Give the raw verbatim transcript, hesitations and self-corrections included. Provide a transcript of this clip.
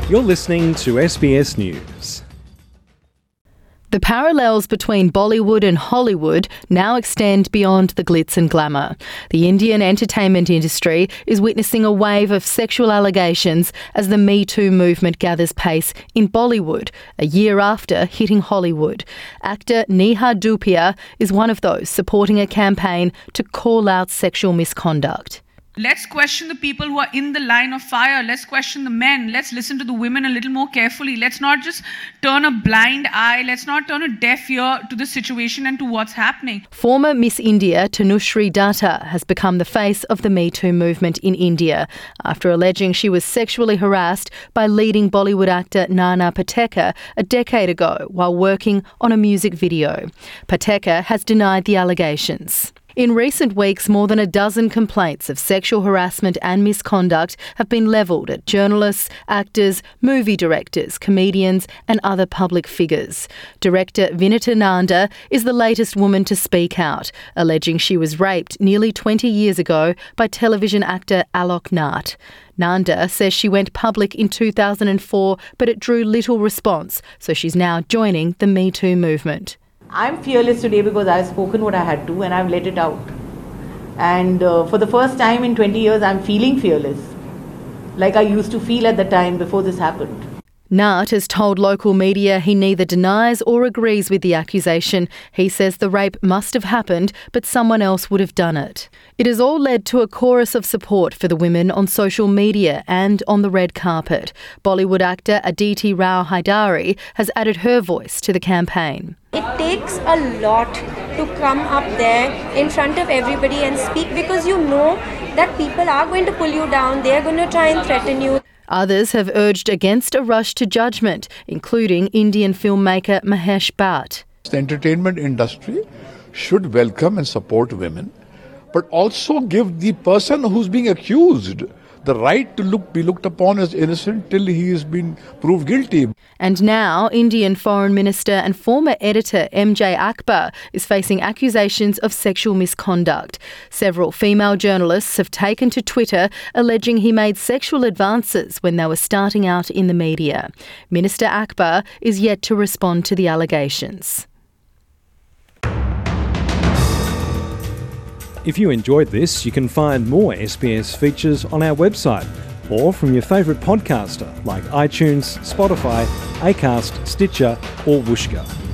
You're listening to S B S News. The parallels between Bollywood and Hollywood now extend beyond the glitz and glamour. The Indian entertainment industry is witnessing a wave of sexual allegations as the Me Too movement gathers pace in Bollywood, a year after hitting Hollywood. Actor Neha Dhupia is one of those supporting a campaign to call out sexual misconduct. Let's question the people who are in the line of fire. Let's question the men. Let's listen to the women a little more carefully. Let's not just turn a blind eye. Let's not turn a deaf ear to the situation and to what's happening. Former Miss India Tanushree Datta has become the face of the Me Too movement in India after alleging she was sexually harassed by leading Bollywood actor Nana Patekar a decade ago while working on a music video. Patekar has denied the allegations. In recent weeks, more than a dozen complaints of sexual harassment and misconduct have been levelled at journalists, actors, movie directors, comedians and other public figures. Director Vinita Nanda is the latest woman to speak out, alleging she was raped nearly twenty years ago by television actor Alok Nath. Nanda says she went public in two thousand four, but it drew little response, so she's now joining the Me Too movement. I'm fearless today because I've spoken what I had to and I've let it out. And uh, for the first time in twenty years, I'm feeling fearless, like I used to feel at the time before this happened. Nath has told local media he neither denies or agrees with the accusation. He says the rape must have happened, but someone else would have done it. It has all led to a chorus of support for the women on social media and on the red carpet. Bollywood actor Aditi Rao Hydari has added her voice to the campaign. It takes a lot to come up there in front of everybody and speak, because you know that people are going to pull you down, they are going to try and threaten you. Others have urged against a rush to judgment, including Indian filmmaker Mahesh Bhatt. The entertainment industry should welcome and support women, but also give the person who's being accused the right to look, be looked upon as innocent till he has been proved guilty. And now, Indian Foreign Minister and former editor M J Akbar is facing accusations of sexual misconduct. Several female journalists have taken to Twitter alleging he made sexual advances when they were starting out in the media. Minister Akbar is yet to respond to the allegations. If you enjoyed this, you can find more S B S features on our website or from your favourite podcaster like iTunes, Spotify, Acast, Stitcher or Whooshkaa.